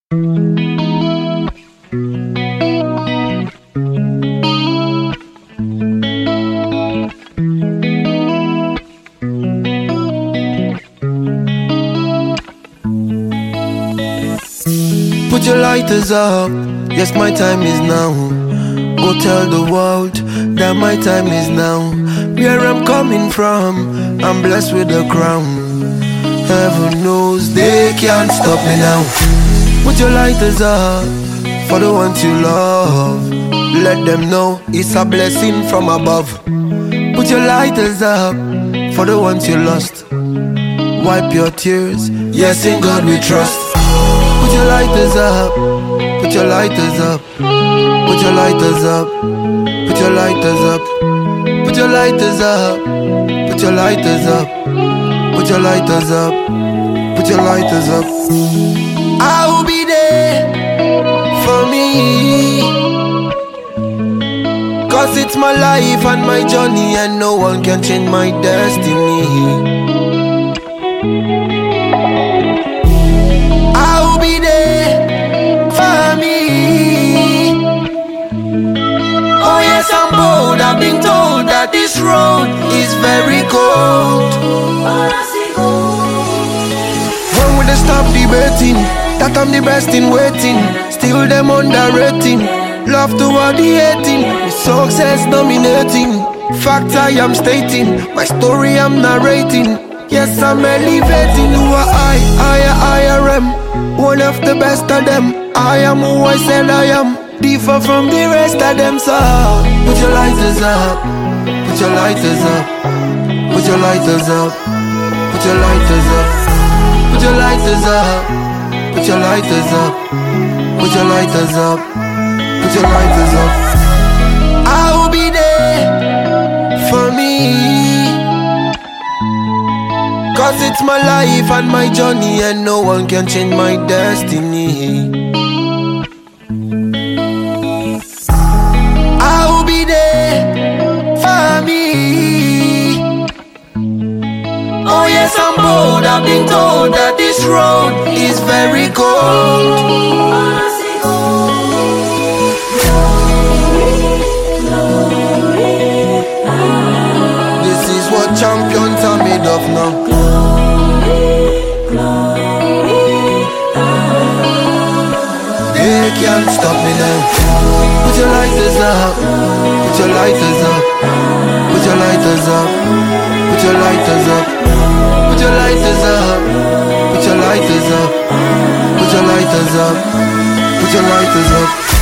Put your lighters up, yes my time is now. Go tell the world that my time is now. Where I'm coming from, I'm blessed with a crown. Heaven knows they can't stop me now. Put your lighters up for the ones you love. Let them know it's a blessing from above. Put your lighters up for the ones you lost. Wipe your tears, yes in God we trust. Put your lighters up, put your lighters up, put your lighters up, put your lighters up, put your lighters up, put your lighters up, put your lighters up, put your lighters up. I will be there for me, 'cause it's my life and my journey, and no one can change my destiny. I'm bold, I've been told that this road is very cold. When will they stop debating that I'm the best in waiting? Still them underrating, love toward the hating, with success dominating. Fact I am stating, my story I'm narrating. Yes, I'm elevating. Who are I am one of the best of them. I am who I said I am, differ from the rest of them, so put your lighters up, put your lighters up, put your lighters up, put your lighters up, put your lighters up, put your lighters up, put your lighters up, put your lighters up. I will be there for me, 'cause it's my life and my journey, and no one can change my destiny. I'm bold, I've been told that this road is very cold. This is what champions are made of now. They can't stop me now. Put your lighters up, put your lighters up, put your lighters up, put your lighters up. Put your lighters up, put your lighters up, put your lighters up, put your lighters up.